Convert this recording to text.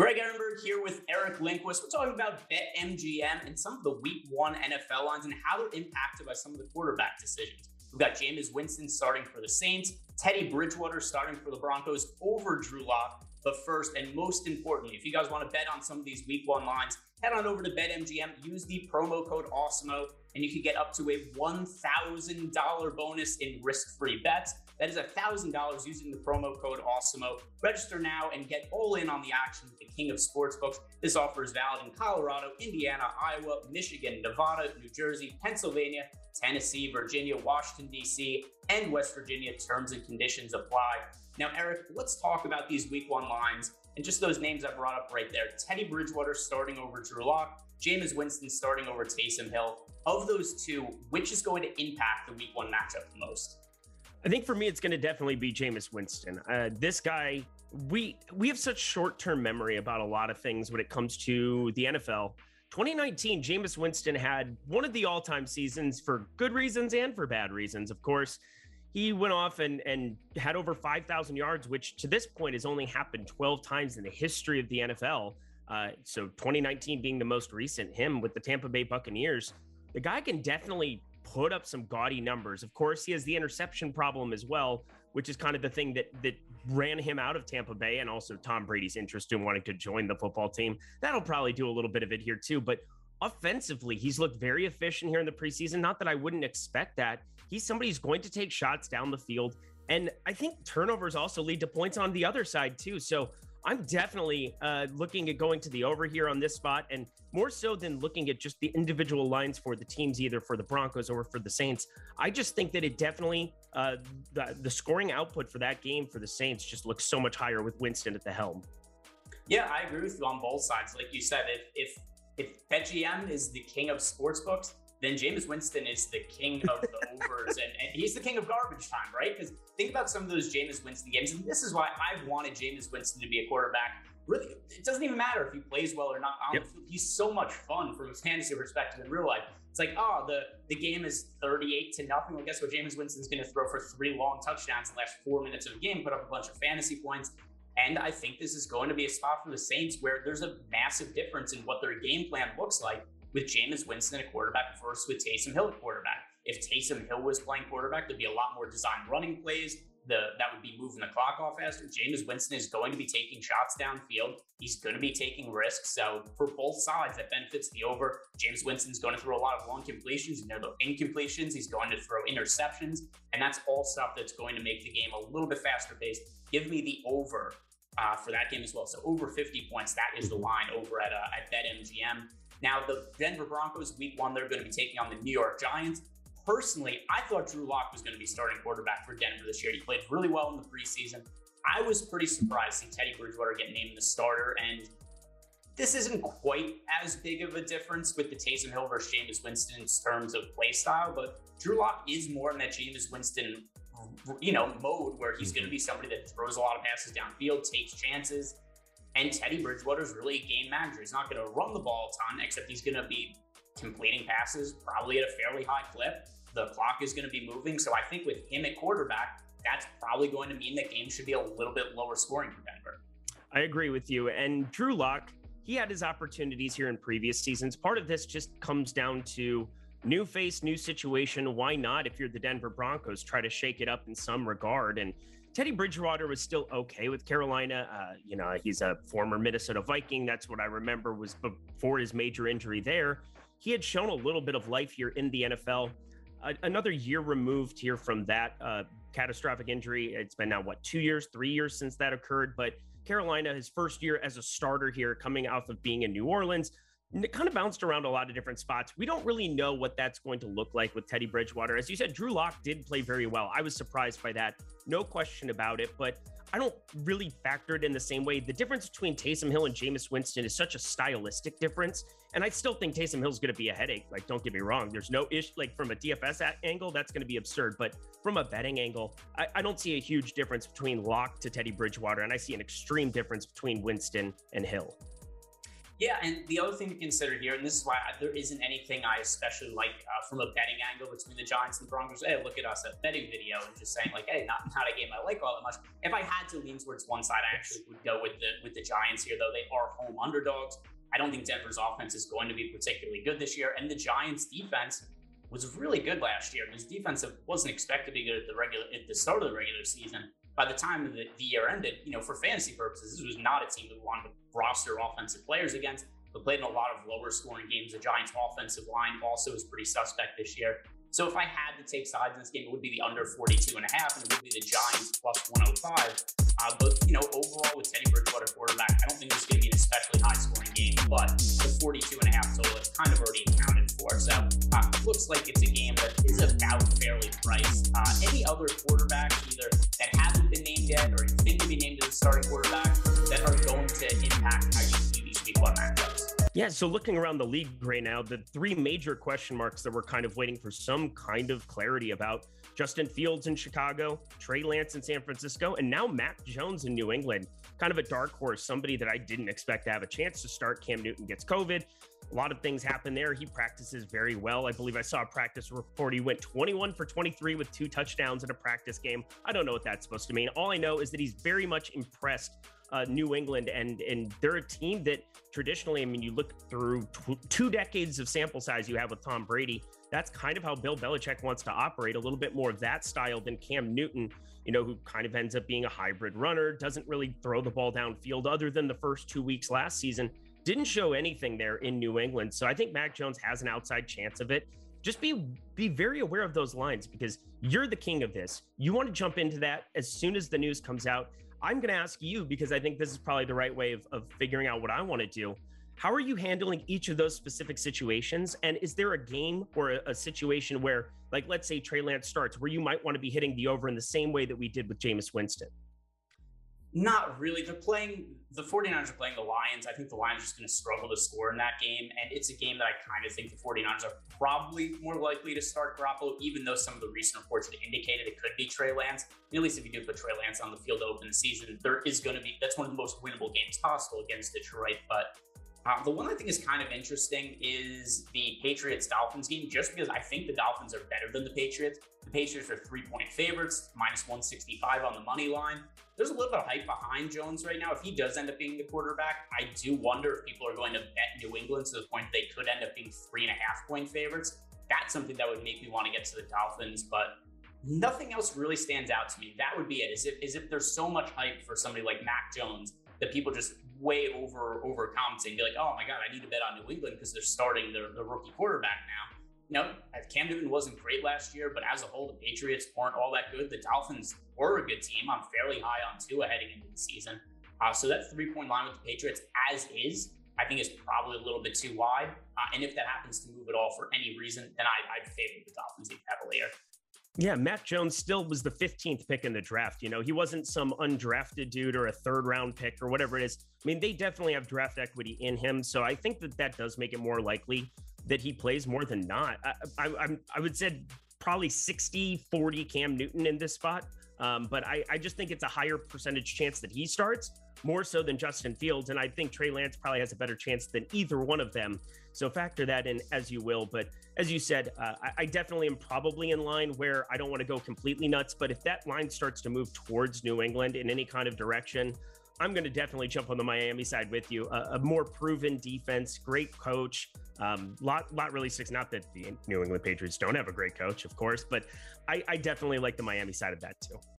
Greg Ehrenberg here with Eric Lindquist. We're talking about BetMGM and some of the Week 1 NFL lines and how they're impacted by some of the quarterback decisions. We've got Jameis Winston starting for the Saints, Teddy Bridgewater starting for the Broncos over Drew Lock. But first and most importantly, if you guys want to bet on some of these Week 1 lines, head on over to BetMGM, use the promo code AWESEMO, and you can get up to a $1,000 bonus in risk-free bets. That is $1,000 using the promo code AWESEMO. Register now and get all in on the action with the king of sportsbooks. This offer is valid in Colorado, Indiana, Iowa, Michigan, Nevada, New Jersey, Pennsylvania, Tennessee, Virginia, Washington, D.C., and West Virginia. Terms and conditions apply. Now, Eric, let's talk about these Week 1 lines and just those names I brought up right there. Teddy Bridgewater starting over Drew Lock, Jameis Winston starting over Taysom Hill. Of those two, which is going to impact the Week 1 matchup the most? I think for me, it's going to definitely be Jameis Winston. This guy, we have such short-term memory about a lot of things when it comes to the NFL. 2019, Jameis Winston had one of the all-time seasons for good reasons and for bad reasons. Of course, he went off and had over 5,000 yards, which to this point has only happened 12 times in the history of the NFL. So 2019 being the most recent, him with the Tampa Bay Buccaneers, the guy can definitely put up some gaudy numbers. Of course, he has the interception problem as well, which is kind of the thing that ran him out of Tampa Bay, and also Tom Brady's interest in wanting to join the football team. That'll probably do a little bit of it here too. But offensively, he's looked very efficient here in the preseason. Not that I wouldn't expect that. He's somebody who's going to take shots down the field. And I think turnovers also lead to points on the other side too. So I'm definitely looking at going to the over here on this spot, and more so than looking at just the individual lines for the teams, either for the Broncos or for the Saints. I just think that it definitely, the scoring output for that game for the Saints just looks so much higher with Winston at the helm. Yeah, I agree with you on both sides. Like you said, if BetMGM is the king of sportsbooks, then Jameis Winston is the king of the overs, and he's the king of garbage time, right? Because think about some of those Jameis Winston games, and this is why I've wanted Jameis Winston to be a quarterback. Really, it doesn't even matter if he plays well or not on the field. He's so much fun from a fantasy perspective in real life. It's like, the game is 38-0. Well, guess what? Jameis Winston's going to throw for 3 long touchdowns in the last 4 minutes of the game, put up a bunch of fantasy points. And I think this is going to be a spot for the Saints where there's a massive difference in what their game plan looks like with Jameis Winston at quarterback versus with Taysom Hill at quarterback. If Taysom Hill was playing quarterback, there'd be a lot more designed running plays. That would be moving the clock off faster. Jameis Winston is going to be taking shots downfield. He's going to be taking risks. So for both sides, that benefits the over. Jameis Winston's going to throw a lot of long completions. The incompletions. He's going to throw interceptions. And that's all stuff that's going to make the game a little bit faster paced. Give me the over for that game as well. So over 50 points, that is the line over at BetMGM. Now, the Denver Broncos, Week 1, they're going to be taking on the New York Giants. Personally, I thought Drew Lock was going to be starting quarterback for Denver this year. He played really well in the preseason. I was pretty surprised to see Teddy Bridgewater get named the starter, and this isn't quite as big of a difference with the Taysom Hill versus Jameis Winston in terms of play style, but Drew Lock is more in that Jameis Winston, mode where he's going to be somebody that throws a lot of passes downfield, takes chances. And Teddy Bridgewater is really a game manager. He's not going to run the ball a ton, except he's going to be completing passes probably at a fairly high clip. The clock is going to be moving. So I think with him at quarterback, that's probably going to mean that games should be a little bit lower scoring for Denver. I agree with you. And Drew Lock, he had his opportunities here in previous seasons. Part of this just comes down to new face, new situation. Why not, if you're the Denver Broncos, try to shake it up in some regard? And Teddy Bridgewater was still okay with Carolina. He's a former Minnesota Viking. That's what I remember was before his major injury there. He had shown a little bit of life here in the NFL. Another year removed here from that catastrophic injury. It's been now, 3 years since that occurred. But Carolina, his first year as a starter here, coming out of being in New Orleans, it kind of bounced around a lot of different spots. We don't really know what that's going to look like with Teddy Bridgewater. As you said, Drew Lock did play very well. I was surprised by that. No question about it, but I don't really factor it in the same way. The difference between Taysom Hill and Jameis Winston is such a stylistic difference. And I still think Taysom Hill's going to be a headache. Like, don't get me wrong. There's no issue. Like, from a DFS angle, that's going to be absurd. But from a betting angle, I don't see a huge difference between Lock to Teddy Bridgewater. And I see an extreme difference between Winston and Hill. Yeah, and the other thing to consider here, and this is why there isn't anything I especially like from a betting angle between the Giants and the Broncos. Hey, look at us, a betting video, and just saying like, hey, not a game I like all that much. If I had to lean towards one side, I actually would go with the Giants here, though they are home underdogs. I don't think Denver's offense is going to be particularly good this year, and the Giants' defense was really good last year. His defense wasn't expected to be good at the start of the regular season. By the time the year ended, for fantasy purposes, this was not a team that we wanted to roster offensive players against. They played in a lot of lower scoring games. The Giants' offensive line also is pretty suspect this year. So if I had to take sides in this game, it would be the under 42.5, and it would be the Giants plus 105. But overall with Teddy Bridgewater quarterback, I don't think this is going to be an especially high scoring game, but the 42.5 total is kind of already accounted for. So it looks like it's a game that is about fairly priced. Any other quarterbacks either that haven't been named yet or you think to be named as a starting quarterback that are going to impact how you view these week one matchups? Yeah, so looking around the league right now, the three major question marks that we're kind of waiting for some kind of clarity about: Justin Fields in Chicago, Trey Lance in San Francisco, and now Mac Jones in New England. Kind of a dark horse, somebody that I didn't expect to have a chance to start. Cam Newton gets COVID. A lot of things happen there. He practices very well. I believe I saw a practice report. He went 21 for 23 with 2 touchdowns in a practice game. I don't know what that's supposed to mean. All I know is that he's very much impressed New England, and they're a team that traditionally, I mean, you look through 2 decades of sample size you have with Tom Brady. That's kind of how Bill Belichick wants to operate, a little bit more of that style than Cam Newton, who kind of ends up being a hybrid runner, doesn't really throw the ball downfield other than the first 2 weeks last season. Didn't show anything there in New England. So I think Mac Jones has an outside chance of it. Just be very aware of those lines, because you're the king of this. You want to jump into that as soon as the news comes out. I'm going to ask you, because I think this is probably the right way of figuring out what I want to do. How are you handling each of those specific situations? And is there a game or a situation where, like, let's say Trey Lance starts, where you might want to be hitting the over in the same way that we did with Jameis Winston? Not really. The 49ers are playing the Lions. I think the Lions are just going to struggle to score in that game. And it's a game that I kind of think the 49ers are probably more likely to start Garoppolo, even though some of the recent reports have indicated it could be Trey Lance. And at least if you do put Trey Lance on the field to open the season, that's one of the most winnable games possible against Detroit. But the one I think is kind of interesting is the Patriots-Dolphins game, just because I think the Dolphins are better than the Patriots. The Patriots are 3-point favorites, minus 165 on the money line. There's a little bit of hype behind Jones right now. If he does end up being the quarterback, I do wonder if people are going to bet New England to the point they could end up being 3.5-point favorites. That's something that would make me want to get to the Dolphins, but nothing else really stands out to me. That would be it. As if there's so much hype for somebody like Mac Jones that people just way overcompensate and be like, oh my God, I need to bet on New England because they're starting their rookie quarterback now. Cam Newton wasn't great last year, but as a whole, the Patriots weren't all that good. The Dolphins were a good team. I'm fairly high on Tua heading into the season. So that 3-point line with the Patriots as is, I think is probably a little bit too wide. And if that happens to move at all for any reason, then I'd favor the Dolphins even heavily. Yeah, Mac Jones still was the 15th pick in the draft. He wasn't some undrafted dude or a 3rd-round pick or whatever it is. I mean, they definitely have draft equity in him. So I think that does make it more likely that he plays more than not. I would say probably 60-40 Cam Newton in this spot. But I just think it's a higher percentage chance that he starts, more so than Justin Fields. And I think Trey Lance probably has a better chance than either one of them. So factor that in as you will. But as you said, I definitely am probably in line where I don't want to go completely nuts. But if that line starts to move towards New England in any kind of direction, I'm going to definitely jump on the Miami side with you. A more proven defense, great coach. Lot really sticks. Not that the New England Patriots don't have a great coach, of course, but I definitely like the Miami side of that too.